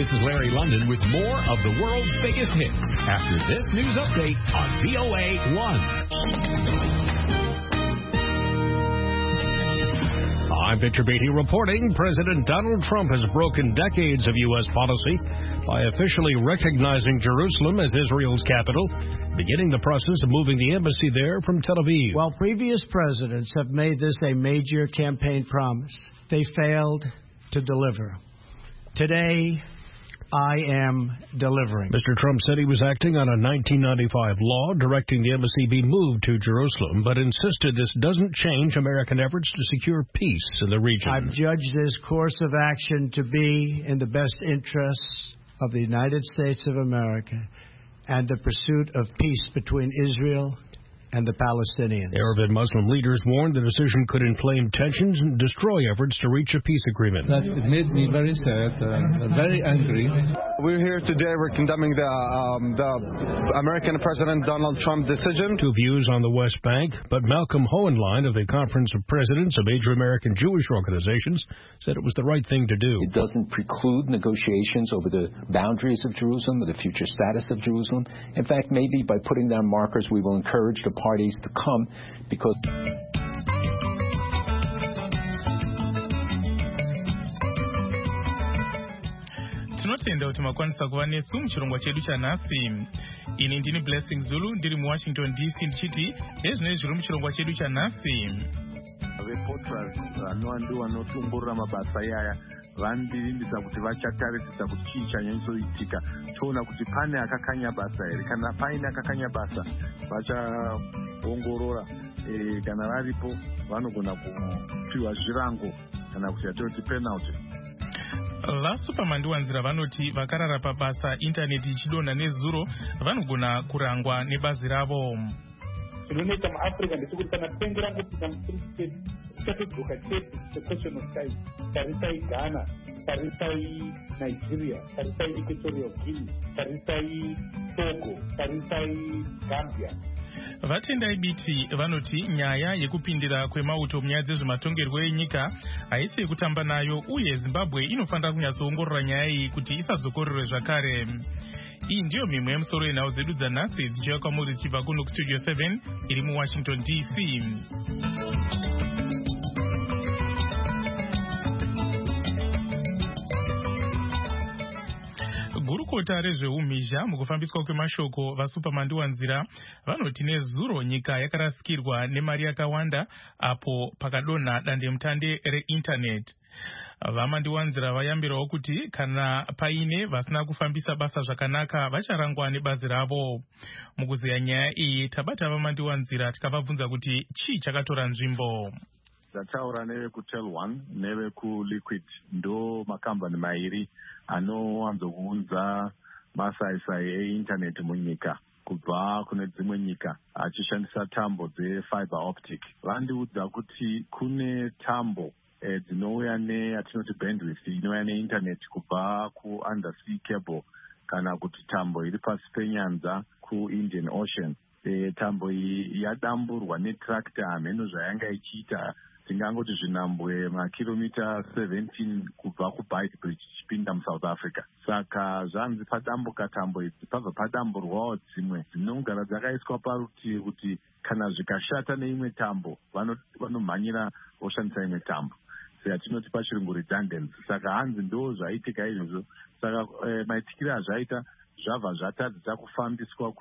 This is Larry London with more of the world's biggest hits after this news update on VOA 1. I'm Victor Beatty reporting President Donald Trump has broken decades of U.S. policy by officially recognizing Jerusalem as Israel's capital, beginning the process of moving the embassy there from Tel Aviv. While previous presidents have made this a major campaign promise, they failed to deliver. Today, I am delivering. Mr. Trump said he was acting on a 1995 law directing the embassy be moved to Jerusalem, but insisted this doesn't change American efforts to secure peace in the region. I've judged this course of action to be in the best interests of the United States of America and the pursuit of peace between Israel and the Palestinians. Arab and Muslim leaders warned the decision could inflame tensions and destroy efforts to reach a peace agreement. That it made me very sad and very angry. We're here today. We're condemning the American President Donald Trump decision. Two views on the West Bank, but Malcolm Hohenlein of the Conference of Presidents of Major American Jewish Organizations said it was the right thing to do. It doesn't preclude negotiations over the boundaries of Jerusalem or the future status of Jerusalem. In fact, maybe by putting down markers, we will encourage the parties to come because tinotenda kuti makwanisa kuva nesu muchirongwa chedu chanhasi. Ini ndini Blessing Zulu ndiri muWashington DC ndichiti ezvinenge zviri muchirongwa chedu chanhasi. Reporters ndiwo vanotongorora mabasa iyaya vanodirimbisa kuti vachatarisisa kuti chii chanyanysoitika toona kuti pane akakanya basa here. Kana paine akakanya basa vachaongorora, kana varipo vanogona kupiwa zvirango kana kuti yatoti penalty. VaSupermandiwanzira vanoti vakarara pabasa intaneti ichidonha nezuro vanogona kurangwa nebazi ravo. Zvinoita muAfrica ndechekuti kana pengi rangopinda muFree richatodzoka chete sequestion of time. Tarisai Ghana, tarisai Nigeria, tarisai Equatorial Guinea, tarisai Togo, tarisai Gambia. Vatendai biti vanoti nyaya yekupindira kwemauto munyaya dzezvematongerwo enyika haisi yekutamba nayo, uye Zimbabwe inofanira kunyatsoongorora nyaya iyi kuti isadzokorerwe zvakare. Iyi ndiyo mimwe yemusoro yenhau dzedu dzanhasi dzichiuya kwamuri dzichibva kuno kustudio 7 iri muWashington DC. Gurukota rezveumhizha mukufambiswa kwemashoko vaSupermandiwanzira vanoti nezuro nyika yakarasikirwa nemari yakawanda apo pakadonha dandemutande reindaneti. VaMandiwanzira vayambirawo kuti kana paine vasina kufambisa basa zvakanaka vacharangwa nebazi ravo. Mukuziya nyaya iyi tabata vaMandiwanzira tikavabvunza kuti chii chakatora nzvimbo. Ndataura nevekuTel One nevekuLiquid, ndo makambani mairi anowanzokuunza masaisai eindaneti munyika kubva kune dzimwe nyika achishandisa tambo dzefiber optic. Vandiudza kuti kune tambo dzinouya neyatinoti bandwidth inouya neindaneti kubva kuundersea cable kana kuti tambo iri pasi penyanza kuIndian Ocean. Tambo iyi yadamburwa netractor hameno zvayanga ichiita tingangoti zvinambwe makilomita 17 kubva kuBeitbridge ichipinda muSouth Africa. Saka zvanzi padambuka tambo idzi pabva padamburwawo dzimwe dzinogara dzakaiswa parutivi kuti kana zvikashata neimwe tambo vanomhanyira oshandisa imwe tambo, yatinoti pachirungu redundancy. Saka hanzi ndo zvaitika izvozvo. Saka maitikiro azvaita zvabva zvatadzisa kufambiswa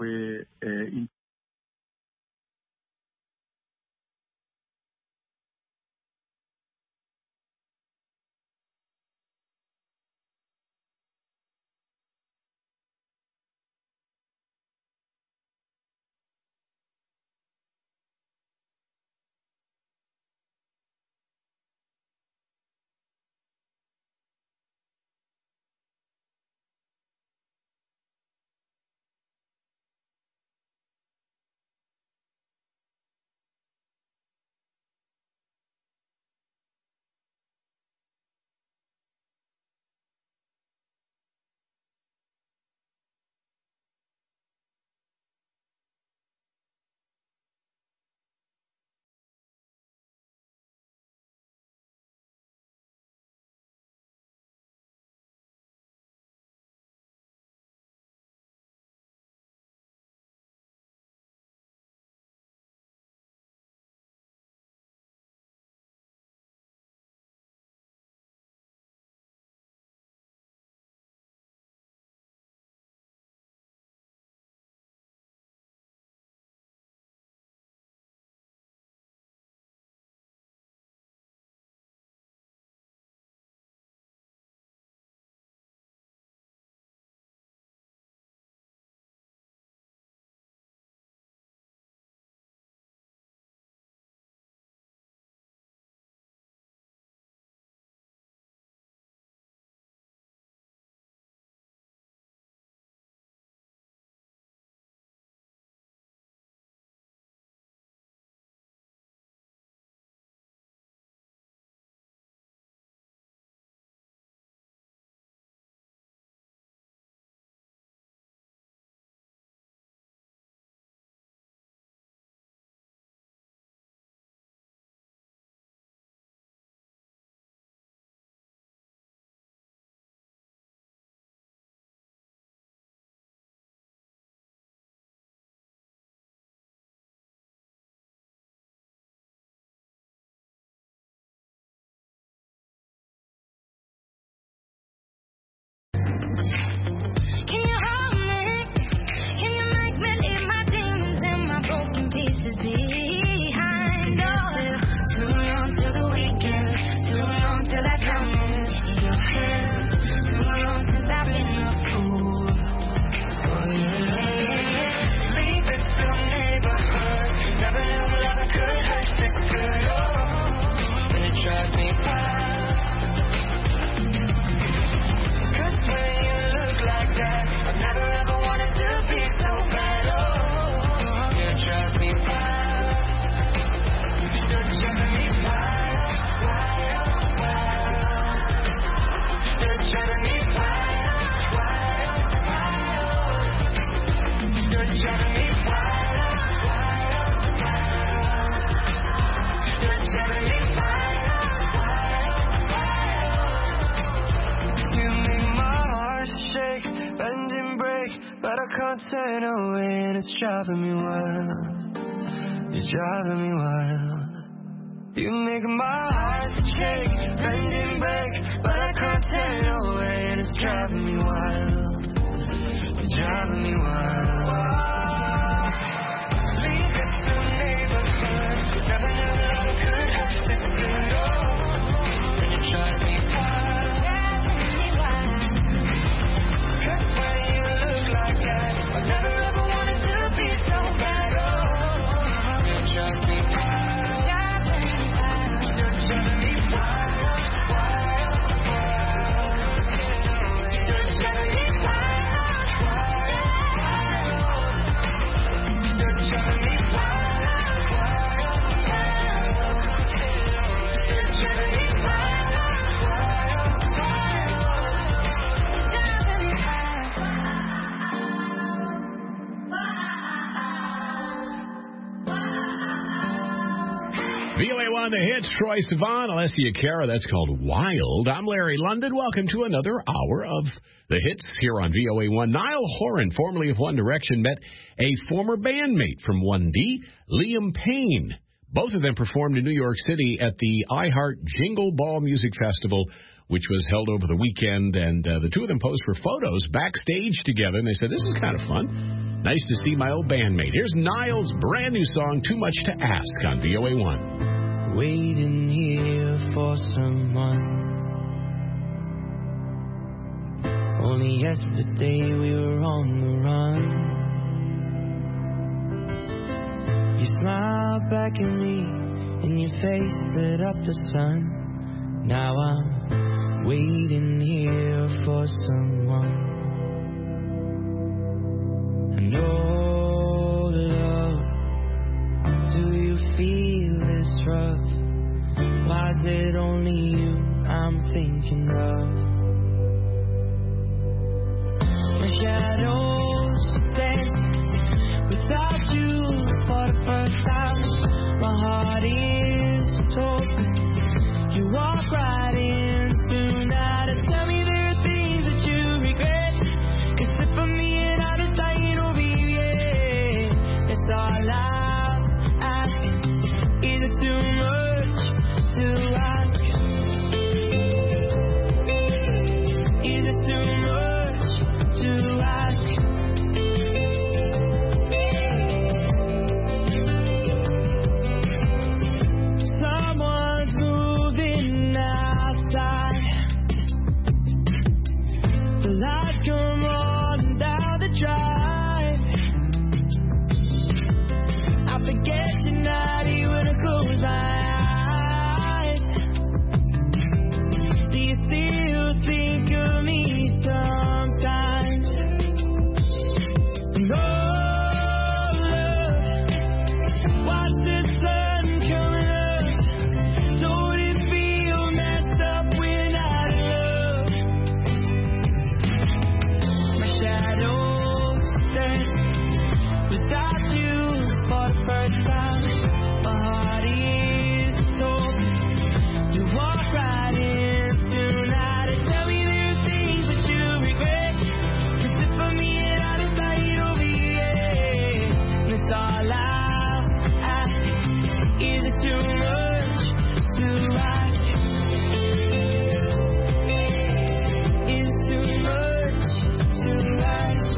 but I can't turn away and it's driving me wild. It's driving me wild. You make my heart shake, bending back, but I can't turn away and it's driving me wild. It's driving me wild. Leave it to the neighborhood. Never knew love could hurt this good. Oh, and it drives me wild. Cause when you look like that, I never ever wanted to be so bad. Oh, it drives me wild. VOA1 The Hits, Troy Sivan, Alessia Cara. That's called Wild. I'm Larry London. Welcome to another hour of The Hits here on VOA1. Niall Horan, formerly of One Direction, met a former bandmate from 1D, Liam Payne. Both of them performed in New York City at the iHeart Jingle Ball Music Festival, which was held over the weekend, and the two of them posed for photos backstage together, and they said, this is kind of fun. Nice to see my old bandmate. Here's Niall's brand new song, Too Much to Ask, on VOA1. Waiting here for someone. Only yesterday we were on the run. You smiled back at me and your face lit up the sun. Now I'm waiting here for someone. I know, love, do you feel this rough? Why is it only you I'm thinking of? My shadows dance without you for the first time. My heart is open. You walk right in tonight and tell me there are things that you regret. 'Cause if I'm being honest, I ain't no baby. That's all I'm asking. Is it too much to ask? Is it too much to ask? Someone's moving outside. The lights come on down the drive. I forget tonight when I close my eyes. Do you still think of me sometimes? No, love, watch the sun coming up. Don't it feel messed up when I love? My shadows dance without you for the first time. My heart is open. You walk right in tonight and tell me there are things that you regret. 'Cause if I'm being honest, I ain't over yet. That's all I'm asking. Is it too much to ask? Is it too much to ask?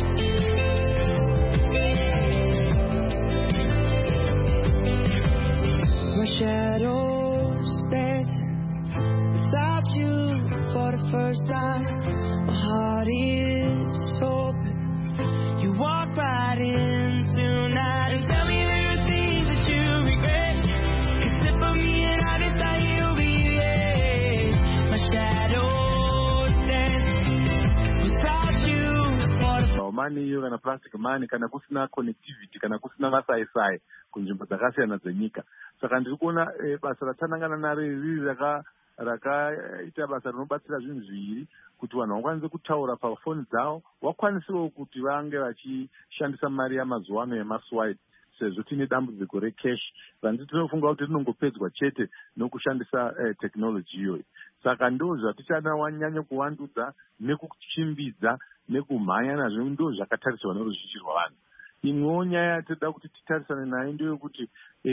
My shadows dancing without you for the first time. My heart is open. You walk right in tonight and tell me there are things that you regret. 'Cause if I'm being honest, I ain't over yet. My shadows dancing without you for the mani iyo kana plastic mani kana kusina connectivity kana kusina masai-sai kunzvimbo dzakasiyana dzenyika. Saka ndiri kuona basa ratsanangana naro riri rakaita basa rinobatsira zvinhu zviviri kuti vanhu vakwanise kutaura pafoni dzavo, vakwanisewo kuti vange vachishandisa mari yamazuva ano yemaswipe sezvo tine dambudziko recash vanzi tinofunga kuti rinongopedzwa chete nokushandisa technology iyoyi. Saka ndo zvatichada wanyanya kuvandudza nekuchimbidza nekumhanya nazvo ndo zvakatariswa noruzhinji rwavanhu. Imwewo nyaya yatoda kuti titarisane nayo ndeyokuti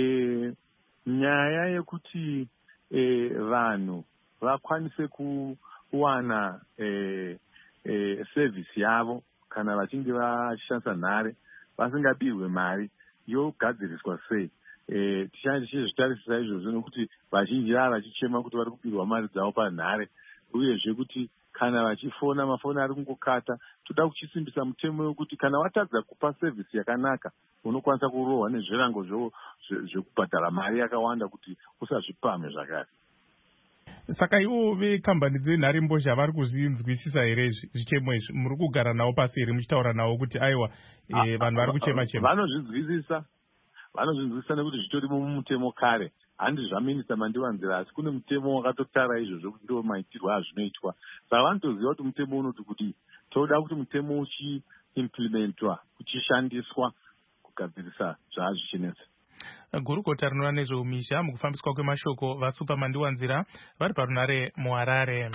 nyaya yekuti vanhu vakwanise kuwana service yavo kana vachinge vachishandisa nhare vasingabirwe mari yogadziriswa sei. Tichizvitarisisa izvozvo nokuti vazhinji vava vachichema kuti vari kubirwa mari dzavo panhare, uyezve kuti kana vachifona mafoni ari kungokata. Toda kuchisimbisa mutemo wekuti kana watadza kupa service yakanaka unokwanisa kurohwa nezvirango zvekubhadhara mari yakawanda kuti usazvipame zvakare. Saka ivo vekambani dzenhare mbozha vari kuzvinzwisisa here zvichemo izvi? Muri kugara navo pasi here muchitaura navo kuti aiwa vanhu vari kuchema-chema? Vanozvinzwisisa nekuti zvitori mumutemo kare. Handi zvaminista Mandiwanzira, asi kune mutemo wakatotara izvozvo kuti ndo maitirwo azvinoitwa. Saka vanotoziva kuti mutemo unoti kuti toda kuti mutemo uchiimplementwa, uchishandiswa kugadzirisa zvaazvichinetsa. Gurukota rinoona nezveumisha mukufambiswa kwemashoko vaSuper Mandiwanzira vari parunare muHarare.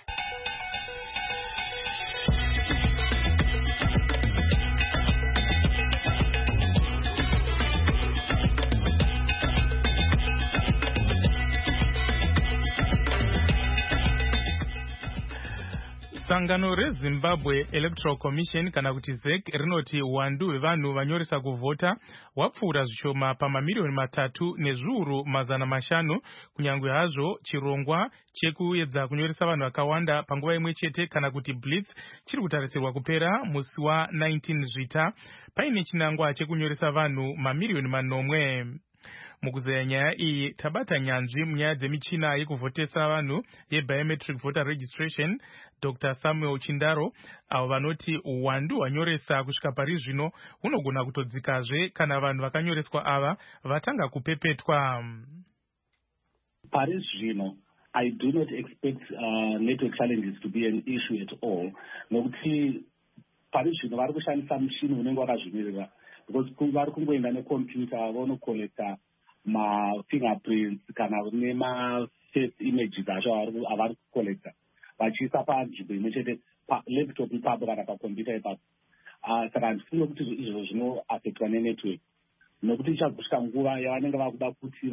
Sangano reZimbabwe Electoral Commission kana kuti ZEC rinoti uwandu hwevanhu vanyoresa kuvhota hwapfuura zvishoma pamamiliyoni 3,500,000 kunyangwe hazvo chirongwa chekuedza kunyoresa vanhu vakawanda panguva imwe chete kana kuti blitz chiri kutarisirwa kupera musi wa19 Zvita paine chinangwa chekunyoresa vanhu mamiliyoni 9. Mukuzeya nyaya iyi tabata nyanzvi munyaya dzemichina yekuvhotesa vanhu yebiometric voter registration Dr. Samuel Chindaro, avo vanoti uwandu hwanyoresa kusvika pari zvino hunogona kutodzikazve kana vanhu vakanyoreswa ava vatanga kupepetwa. Pari zvino I do not expect network challenges to be an issue at all. Nokuti pari zvino vari kushandisa mushini unenge wakazvimirira, because vari kungoenda necomputer vonocollecta ma-fingerprints kana nema-face images acho avari kucollecta vachiisa panzvimbo imwe chete laptop ipapo kana pacomputer ipapo. Saka handifunge kuti izvo zvinoafektwa nenetwork, nokuti ichazosvika nguva yavanenge vakuda kuti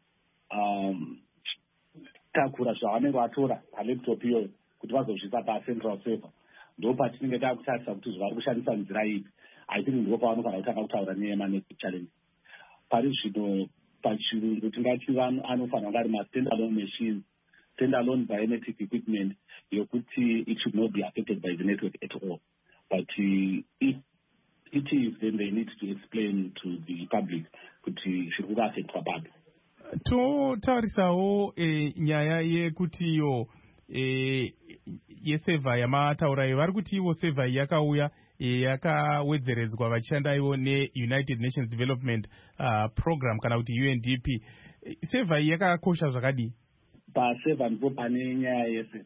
vazotakura zvavanenge vatora palaptop iyoyo kuti vazozvisa pacentral server. Ndo patinenge takutarisa kuti zvavari kushandisa nzira ipi. I think ndipo pavanofana kutanga kutaura nema-network challenge. Pari zvino pachirungu tingati anofana kunge ari ma-standalone machines, standalone biometric equipment yokuti it should not be affected by the network at all. But if it is, then they need to explain to the public kuti zviri kuafektwa papi. Totarisawo nyaya yekuti iyo yesevha yamataura iyo, vari kuti ivo sevha yakauya yakawedzeredzwa vachishanda ivo neUnited Nations Development Program kana kuti UNDP. Sevha iyi yakakosha zvakadii? Pasevha ndipo pane nyaya yese.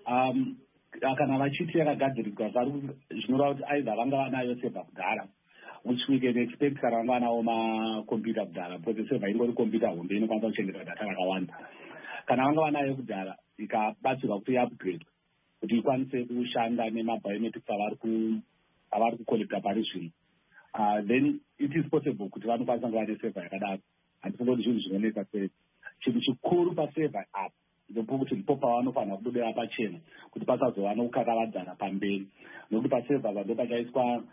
Kana vachiti yakagadzirirwa zvinoreva kuti aidha vanga vanayo sevha kudhara, which we can expect kana vanga vanawo makombiyuta kudhara, because sevha ingori kombiyuta hombe inokwanisa kuchengetera data rakawanda. Kana vanga vanayo kudhara ikabatsirwa kuti iupgrade kuti ikwanise kushanda nemabiometrics avari kucollecta pari zvino, then it is possible kuti vanokwanisa kuva nesevha yakadaro. Handifunga kuti zvinhu zvinonetsa sei. Chinhu chikuru pasevha apa ndopokuti ndipo pavanofanira kubudira pachena kuti pasazova nokukakavadzana pamberi, nokuti pasevha ndo pachaiswa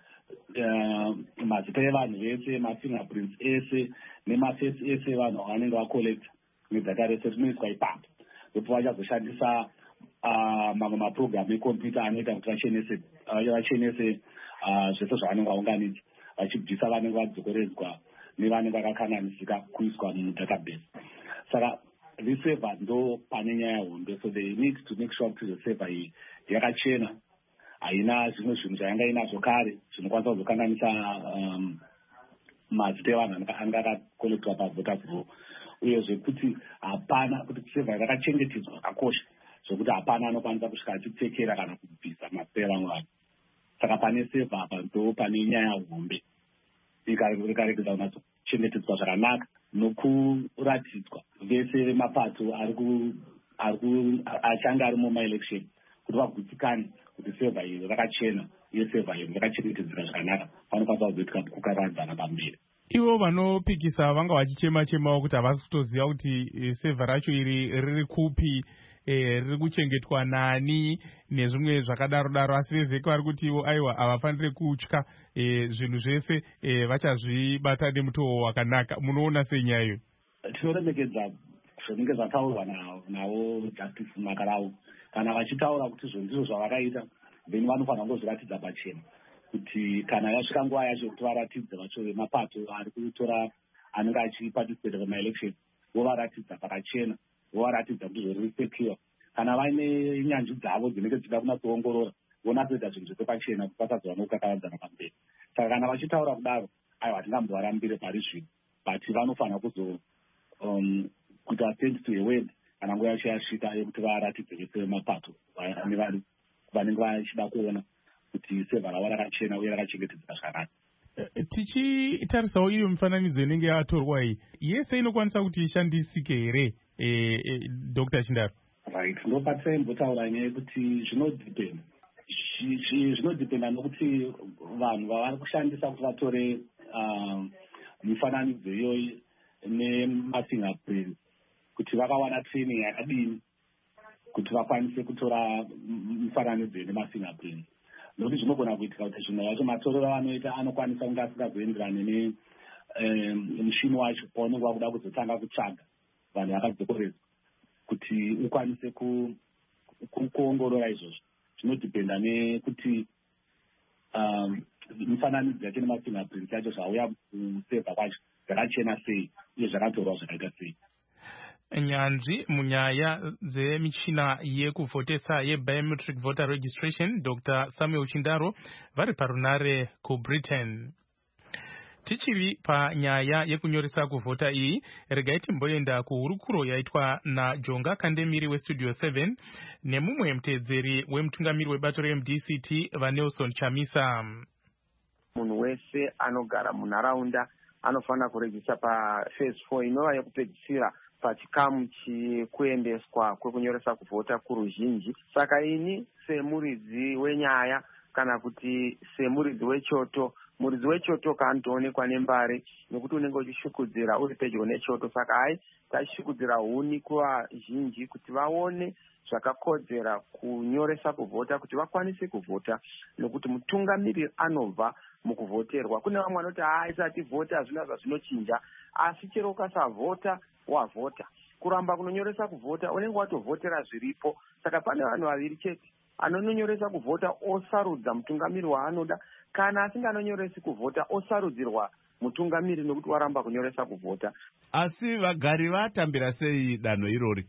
mazita evanhu vese, mafingerprints ese nemaface ese vanhu vanenge vacollecta nedata rese rinoiswa ipapo. Ndipo vachazoshandisa mamwe maprogramu ekompyuta anoita kuti vachenese zvese zvavanenge vaunganidza, vachibvisa vanenge vadzokoredzwa nevanenge vakakanganisika kuiswa mudatabase. Saka this server ndo pane nyaya hombe, so they need to make sure kuti the server iyi yakachena, haina zvimwe zvinhu zvayanga inazvo kare zvinokwanisa kuzokanganisa mazita evanhu anga akakolektwa pavoters roll, uyezve kuti hapana, kuti server yakachengetedzwa zvakakosha zvokuti hapana anokwanisa kusvika achipfekera kana kubvisa mazita evamwe vanhu. Saka pane server apa ndo pane nyaya hombe ikaregedza kuchengetedzwa zvakanaka nokuratidzwa vese vemapato achange ari mumaelection kuti vagutsikane kuti sevha iri rakachena uye sevha iri rakachengetedzeka zvakanaka panofanira kuzoitika kukarakadzana pamberi. Ivo vanopikisa vanga vachichema-chemawo kuti havasi kutoziva kuti sevha racho iri riri kupi, riri kuchengetwa nani nezvimwe zvakadaro-daro, asi vezeke vari kuti ivo aiwa havafaniri kutya zvinhu zvese vachazvibata nemutoo wakanaka. Munoona senyaya iyo? Tinoremekedza zvinenge zvataurwa navo Justice Makarau. Kana vachitaura kuti izvo ndizvo zvavakaita, then vanofanira kungozviratidza pachena kuti kana yasvika nguva yacho kuti varatidze vacho vemapato ari kutora anenge achiparticipate pamaelection, vovaratidza pakachena, vovaratidza kuti izvo riri secure. Kana vaine nyanzvi dzavo dzinenge dzichida kunatsoongorora, vonatsoita zvinhu zvese pachena kuti pasazova nokukakavadzana pamberi. Saka kana vachitaura kudaro, aiwa hatingambovarambire pari zvino, but vanofanira kuita send to a word kana nguva yacho yasvika yekuti varatidze vese vemapato vanenge vachida kuona kuti sevha ravo rakachena uye rakachengetedzeka zvakanaka. Tichitarisawo iyo mifananidzo inenge yatorwa iyi, yese inokwanisa kuti ishandisike here, Dr. Chindaro? Right, ndopatisai mbotaura nyaya yekuti zvinodhipenda nokuti vanhu vavari kushandisa kuti vatore mifananidzo iyoyi nemafingerprints kuti vakawana training yakadini kuti vakwanise kutora mifananidzo nemafingerprints. Nokuti zvinogona kuitika kuti zvimwe zvacho matorero avanoita anokwanisa kunge asingazoenderani nemushini wacho paunenge wakuda kuzotanga kutsvaga vanhu vakadzokoredzwa kuti ukwanise kuongorora izvozvo. Zvinodhipenda nekuti mifananidzo yacho nemafingerprints yacho zvauya kusevha kwacho zvakachena sei uye zvakatorwa zvakaita sei. Nyanzvi munyaya dzemichina yekuvhotesa yebiometric voter registration, Dr. Samuel Chindaro, vari parunare kuBritain. Tichiri panyaya yekunyoresa kuvhota iyi, regai timboenda kuhurukuro yaitwa naJonga Kandemiri weStudio 7 nemumwe muteedzeri wemutungamiri webato reMDCT vaNelson Chamisa. Munhu wese anogara munharaunda anofanira kurejista paphase 4 inova yekupedzisira pachikamu chekuendeswa kwekunyoresa kuvhota kuruzhinji. Saka ini semuridzi wenyaya kana kuti semuridzi wechoto, muridzi wechoto kaanotoonekwa nembari nekuti unenge uchishukudzira uri pedyo nechoto. Saka tachishukudzira huni kuvazhinji kuti vaone zvakakodzera kunyoresa kuvhota kuti vakwanise kuvhota, nokuti mutungamiri anobva mukuvhoterwa. Kune vamwe vanoti isati vhota hazvina zvazvinochinja, asi chero ukasavhota wavhota. Kuramba kunonyoresa kuvhota unenge watovhotera zviripo. Saka pane vanhu vaviri chete, anononyoresa kuvhota osarudza mutungamiri waanoda, kana asinganonyoresi kuvhota osarudzirwa mutungamiri nokuti waramba kunyoresa kuvhota. Asi vagari vatambira sei danho irori?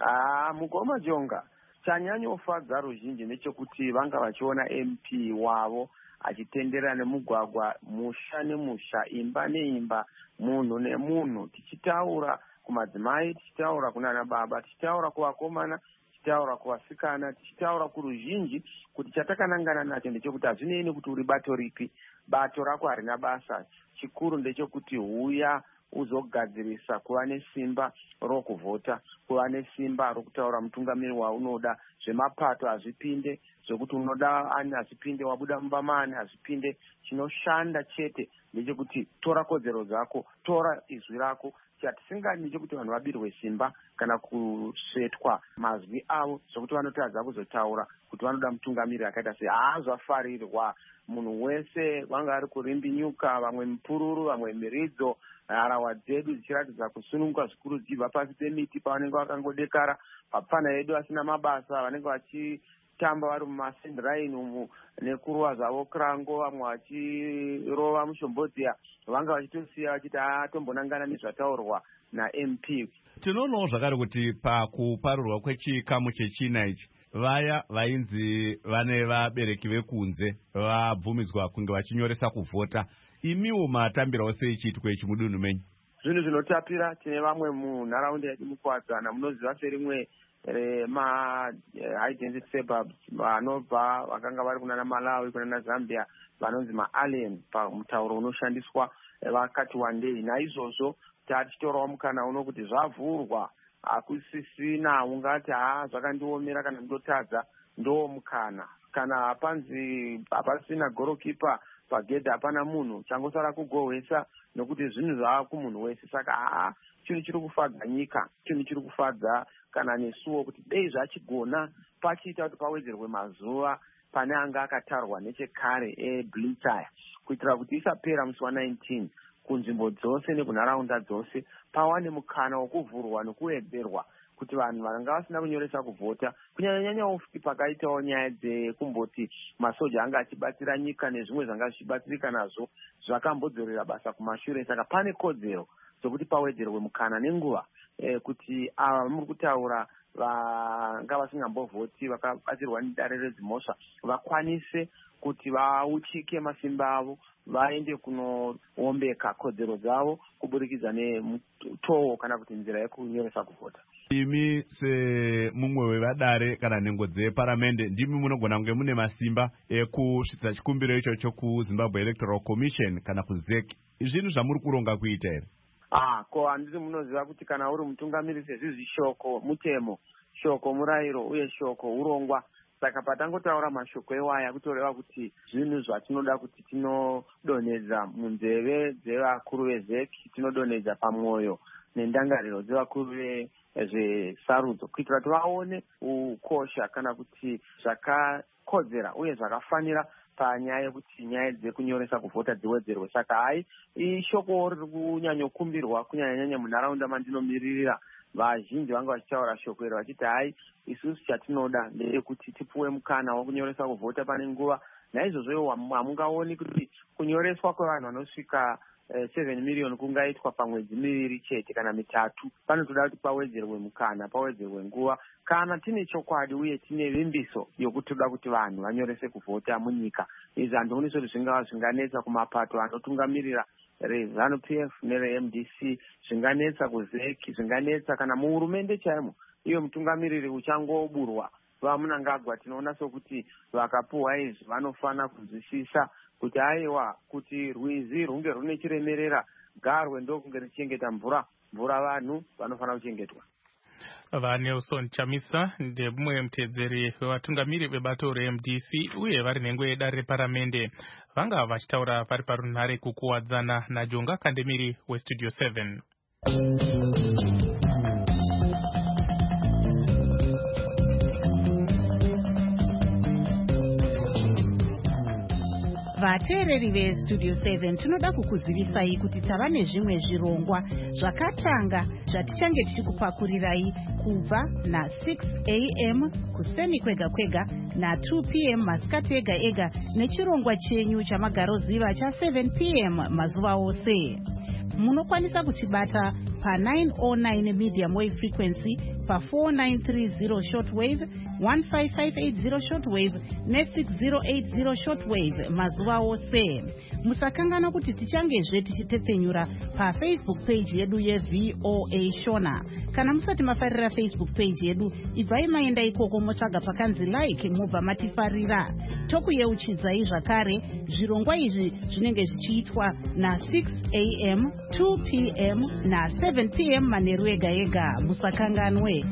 Mugoma Jonga, chanyanyofadza ruzhinji nechekuti vanga vachiona MP wavo achitenderera nemugwagwa, musha nemusha, imba neimba, munhu nemunhu, tichitaura kumadzimai, tichitaura kunana baba, tichitaura kuvakomana, tichitaura kuvasikana, tichitaura kuruzhinji kuti chatakanangana nacho ndechekuti hazvinei nekuti uri bato ripi, bato rako harina basa. Chikuru ndechekuti huya uzogadzirisa kuva nesimba rokuvhota, kuva nesimba rokutaura mutungamiri waunoda. Zvemapato hazvipinde, zvokuti unoda ani hazvipinde, wabuda mubamani hazvipinde. Chinoshanda chete ndechekuti tora kodzero dzako, tora izwi rako. Chatisingadi ndechekuti vanhu vabirwe simba kana kusvetwa mazwi avo zvokuti vanotadza kuzotaura kuti vanoda mutungamiri akaita sei. Zvafarirwa. Munhu wese vanga ari kurimbinyuka, vamwe mupururu, vamwe miridzo, harahwa dzedu dzichiratidza kusununguka zvikuru dzichibva pasi pemiti pavanenge vakangodekara, vapfana vedu vasina mabasa vanenge vachitamba vari mumasendiraini umu nekuruva zvavo krango, vamwe vachirova mushombodziya, vanga vachitosiya vachiti tombonangana nezvataurwa naMP. Tinoonawo zvakare kuti pakuparurwa kwechikamu chechina ichi, vaya vainzi vane vabereki vekunze vabvumidzwa kunge vachinyoresa kuvhota, imiwo matambirawo sei chiitiko ichi mudunhu menyu? Zvinhu zvinotapira. Tine vamwe munharaunda yedu mukuwadzana munoziva serimwe high density suburbs vanobva vakanga vari kunana Malawi kunana Zambia vanonzi maalien pamutauro unoshandiswa vakati wandei. Naizvozvo tatichitorawo mukana uno kuti zvavhurwa hakusisina ungati zvakandiomera kana ndotadza ndo mukana kana hapasina gorokipa pagedhi hapana munhu changosara kugohwesa nokuti zvinhu zvava kumunhu wese. Saka chinhu chiri kufadza nyika, chinhu chiri kufadza kana nesuwo kuti dei zvachigona pachiita kuti pawedzerwe mazuva pane anga akatarwa nechekare eBlitaya kuitira kuti isapera musi wa19 kunzvimbo dzose nekunharaunda dzose pawane mukana wokuvhurwa nokuwedzerwa kuti vanhu vanga vasina kunyoresa kuvhota kunyanya ufi pakaitawo nyaya dzekumboti masoja anga achibatsira nyika nezvimwe zvanga zvichibatsirika nazvo zvakambodzorera basa kumashure. Saka pane kodzero dzokuti pawedzerwe mukana nenguva kuti ava muri kutaura vanga vasingambovhoti vakabatsirwa nedare redzimhosva vakwanise kuti vauchike masimba avo vaende kunoombeka kodzero dzavo kuburikidza nemutoo kana kuti nzira yekunyoresa kuvhota. Imi semumwe wevadare kana nhengo dzeparamende ndimi munogona kunge mune masimba ekusvitsa chikumbiro ichocho kuZimbabwe Electoral Commission kana kuZEC. Zvinhu zvamuri kuronga kuita here? Ko handiti munoziva kuti kana uri mutungamiriri sezvizvi shoko mutemo, shoko murayiro uye shoko urongwa. Saka patangotaura mashoko ewaya kutoreva kuti zvinhu zvatinoda kuti tinodonedza munzeve dzevakuru veZEC, tinodonedza pamwoyo nendangariro dzevakuru vezvesarudzo kuitira kuti vaone ukosha kana kuti zvakakodzera uye zvakafanira panyaya yekuti nyaya dzekunyoresa kuvhota dziwedzerwe. Saka ishoko riri kunyanyokumbirwa kunyanya munharaunda mandinomiririra. Vazhinji vanga vachitaura shoko iro vachiti isusu chatinoda ndeyekuti tipuwe mukana wokunyoresa kuvhota pane nguva. Naizvozvo hamungaoni kuti kunyoreswa kwevanhu vanosvika 7 million kungaitwa pamwedzi miviri chete kana mitatu. Panotoda kuti pawedzerwe mukana, pawedzerwe nguva kana tine chokwadi uye tine vimbiso yokuti toda kuti vanhu vanyorese kuvhota munyika. Izvi handioni kuti zvingava zvinganetsa kumapato anotungamirira reZANU-PF nereMDC, zvinganetsa kuZEC, zvinganetsa kana muhurumende chaimo. Iyo mutungamiriri uchangoburwa vaMunangagwa tinoona sokuti vakapuhwa izvi vanofana kunzwisisa kuti kuti rwizi runge rune chiremerera garwe ndokunge ruchichengeta mvura vanhu vanofana kuchengetwa. VaNelson Chamisa ndemumwe mutedzeri wevatungamiri vebato reMDC uye vari nhengo yedare reparamende vanga vachitaura pari parunhare kukuwadzana naJonga Kandemiri weStudio 7. Vateereri veStudio 7 tinoda kukuzivisai kuti tava nezvimwe zvirongwa zvakatanga zvatichange tichikupakurirai kubva na6 AM kuseni kwega kwega na2 PM masikati ega ega nechirongwa chenyu chamagaroziva cha7 PM mazuva ose. Munokwanisa kutibata pa909 medium wave frequency, pa4930 shortwave, 15580 shortwave ne6080 shortwave mazuva ose. Musakangana kuti tichangezve tichitepfenyura paFacebook page yedu yeVOA Shona. Kana musati mafarira Facebook page yedu, ibvai maenda ikoko motsvaga pakanzi like mubva matifarira. Tokuyeuchidzai zvakare zvirongwa izvi zvinenge zvichiitwa na6 AM, 2 PM na7 PM manheru ega ega. Musakanganwe.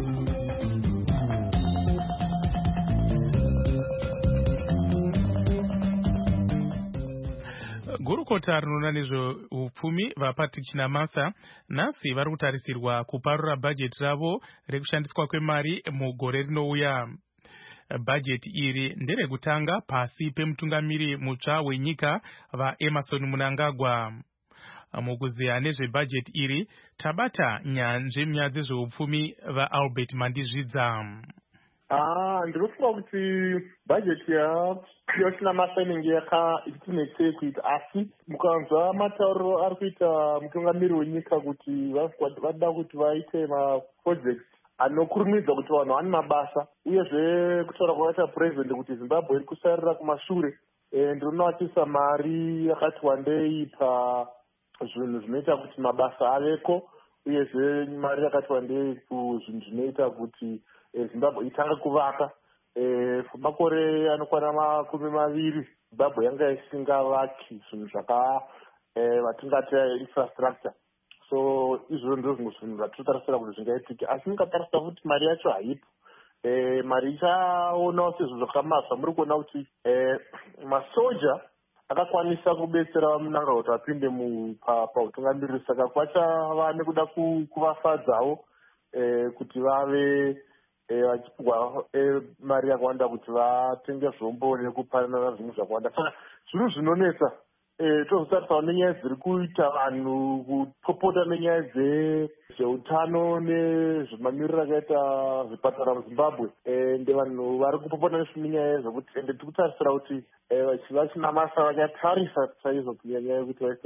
Gurukota rinoona nezveupfumi vaPatrick Chinamasa nhasi vari kutarisirwa kuparura bhajeti ravo rekushandiswa kwemari mugore rinouya. Bhajeti iri nderekutanga pasi pemutungamiri mutsva wenyika vaEmmerson Mnangagwa. Mukuziya nezvebhajeti iri tabata nyanzvi munyaya dzezveupfumi vaAlbert Mandizvidza. Ndinofunga kuti bhajeti yaChinamasa inenge itinetsei kuita, asi mukanzwa matauriro ari kuita mutungamiri wenyika kuti vada kuti vaite maprojects anokurumidza kuti vanhu vane mabasa, uyezve kutaura kwakaita purezidendi kuti Zimbabwe iri kusarira kumashure. Ndinoona vachiisa mari yakati wandei pazvinhu zvinoita kuti mabasa aveko, uyezve mari yakati wandei kuzvinhu zvinoita kuti zimbabwe itange kuvaka. Makore anokwana 20 zimbabwe yanga isingavaki zvinhu vatingati infrastructure. So izvozvo ndizvo zvimwe zvinhu zvatinotarisira kuti zvingaitike, asi mukatarisa kuti mari yacho haipo. Mari ichaonawo sezvo zvakamazva muri kuona kuti masoja akakwanisa kubetsera vamunanga kuti vapinde pautungamiriri, saka kwachava nekuda kuvafadzawo kuti vave vachipigwa mari yakawanda kuti vatenge zvombo nekupanana zvinhu zvakawanda. Saka zvinhu zvinonetsa tozotarisawo nenyaya dziri kuita vanhu kupopota nenyaya dzezveutano nezvemamiriro akaita zvipatara muzimbabwe. Ende vanhu vari kupopota nenyaya zvokuti, ende tiri kutarisira kuti vachina masa vachatarisa chaizvo kunyanya yekuti vaise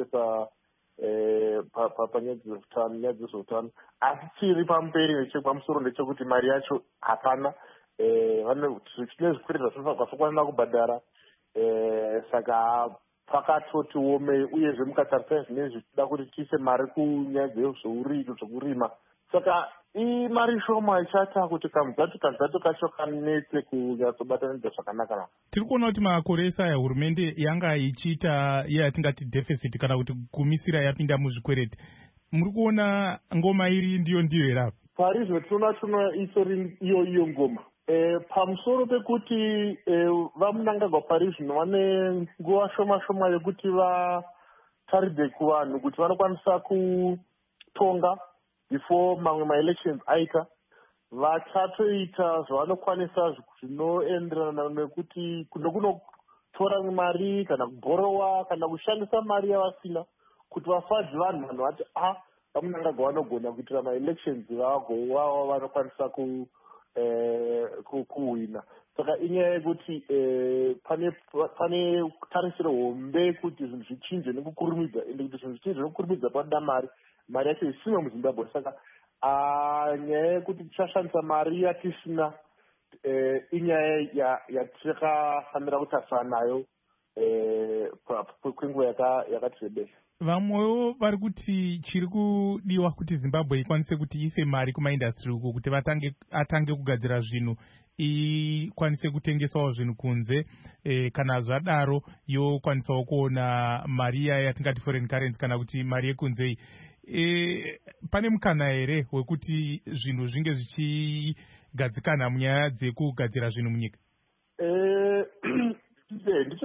panyaya dzezveutano, asi chiri pamberi nechepamusoro ndechekuti mari yacho hapana. Vane zvikwereti zvakakwanisa kubhadhara, saka pakatoti womei, uyezve mukatarisa zvinezvi tida kuti tiise mari kunyaya dzekurima, saka imari shoma ichaita kuti kamuzatu kacho kanetse kunyatsobatanidza zvakanaka. Tiri kuona kuti makore esaya hurumende yanga ichiita yatingati deficit kana kuti kumisira yapinda muzvikwereti. Muri kuona ngoma iri ndiyo here? Parizvo tinoona isori iyo ngoma. Pamusoro pekuti vamunangagwa parizvino vane nguva shoma yekuti vataridze kuvanhu kuti vanokwanisa kutonga before mamwe maelections aita, vachatoita zvavanokwanisa zvinoenderana nekuti kunotora mari kana kubhorowa kana kushandisa mari yavasina kuti vafadze vanhu vati vamunangagwa vanogona kuitira maelections vavo vanokwanisa kuwina. Saka inyaya yekuti pane tarisiro hombe kuti zvinhu zvichinje nekukurumidza, ende kuti zvinhu zvichinje nekukurumidza panoda mari yacho isina muzimbabwe. Saka nyaya yekuti tichashandisa mari yatisina inyaya yatikafanira kutarisana nayo kwenguva yakati rebesa. Vamwewo vari kuti chiri kudiwa kuti Zimbabwe ikwanise kuti ise mari kumaindastri uko kuti atange kugadzira zvinhu, ikwanise kutengesawo zvinhu kunze, kana zvadaro yokwanisawo kuona mari iya yatingati foreign currency kana kuti mari yekunze. Pane mukana here wekuti zvinhu zvinge zvichigadzikana munyaya dzekugadzira zvinhu munyika?